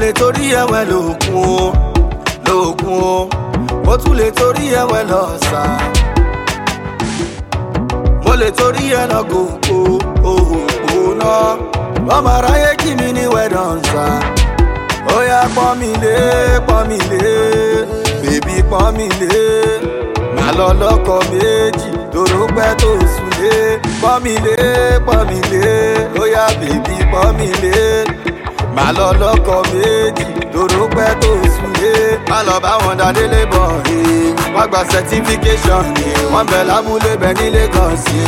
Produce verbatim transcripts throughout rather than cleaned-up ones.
lè torí ẹ̀wẹ̀ lókun o lókun o mo tún lè torí ẹ̀wẹ̀ lọ́sà mo lè torí ẹ̀ lọ gòkó òhòhò náà ọmọ aráyé kí mi ní wẹ̀dọ̀nsà ó yá pọ́n mi lé pọ́n mi lé bèbí pọ́n mi lé màá lọ lọ́kọ méjì tòró pẹ́ tó sùn lé pọ́n mi lé pọ́n mi lé ó yá bèbí pọ́n mi lé màá lọ lọ́kọ méjì tòró pẹ́ tó sùn lé má lọ bá wọn dá délé bọ̀ ẹ́ wọ́n gba certification ni wọ́n bẹ̀ lábúlé bẹ̀ nílé kan sí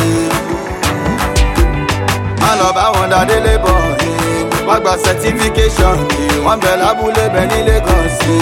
má lọ bá wọn dá délé bọ̀ ẹ́ wọ́n gba certification ni wọ́n bẹ̀ lábúlé bẹ̀ nílé kan sí.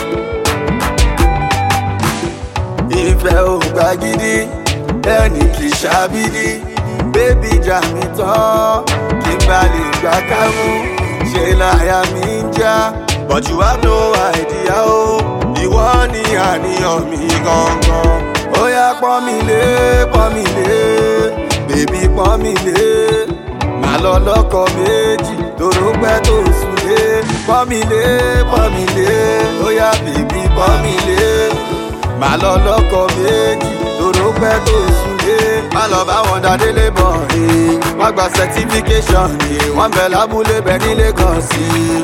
ìfẹ́ ò gbà gidi ẹnì kì í ṣàbídí bébí jà mí tán kí n bá lè gbà kámú ṣe láyà mi ń já but you have no idea o ìwọ ni àníyàn mi gangan ó yá pọ́n mi lé pọ́n mi lé bébí pọ́n mi lé màá lọ lọ́kọ méjì tòró pẹ́ tó sùn lé pọ́n mi lé pọ́n mi lé ó yá bébí pọ́n mi lé màá lọ lọ́kọ méjì tòró pẹ́ tó sùn lé má lọ bá wọn dá délé bọ̀ ẹ́ wọ́n gba certification ni wọ́n bẹ̀ lábúlé bẹ̀ nílé kan sí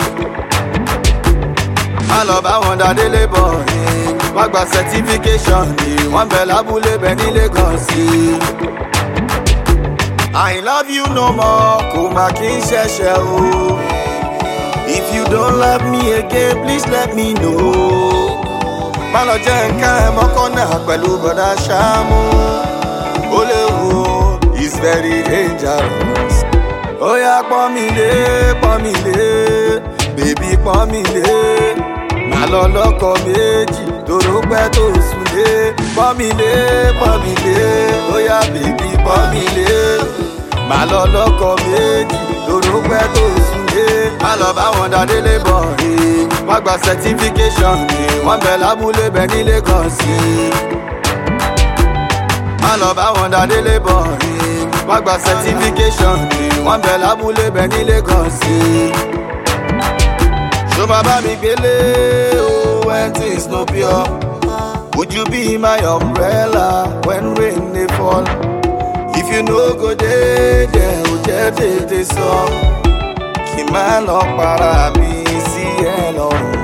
má lọ bá wọn dá délé bọ̀ ẹ́ wọ́n gba certification ni wọ́n bẹ̀ lábúlé bẹ̀ nílé kan sí. I love you no more kò má kí n ṣẹ̀ṣẹ̀ o if you don't love me again please let me know. má lọ jẹ́ nǹkan ẹ̀ mọ́kànnà pẹ̀lú bọ̀dá Ṣàmú ó léwu it's very dangerous. ó yá pọ́n mi lé pọ́n mi lé bèbí pọ́n mi lé màá lọ lọ́kọ méjì tòró pẹ́ tó sùn lé pọ́n mi lé pọ́n mi lé ó yá bèbí pọ́n mi lé màá lọ lọ́kọ méjì tòró pẹ́ tó sùn lé má lọ bá wọn dá délé bọ̀ ẹ́ wọ́n gba certification ni wọ́n bẹ̀ lábúlé bẹ̀ nílé kan sí má lọ bá wọn dá délé bọ̀ ẹ́ wọ́n gba certification ni wọ́n bẹ̀ lábúlé bẹ̀ nílé kan sí. ṣó máa bá mi gbélé o when things no pure would you be my umbrella when rain dey fall if you no go dey there o jẹ́ tètè sọ kí n má lọ para mi sí ẹ lọ́rùn.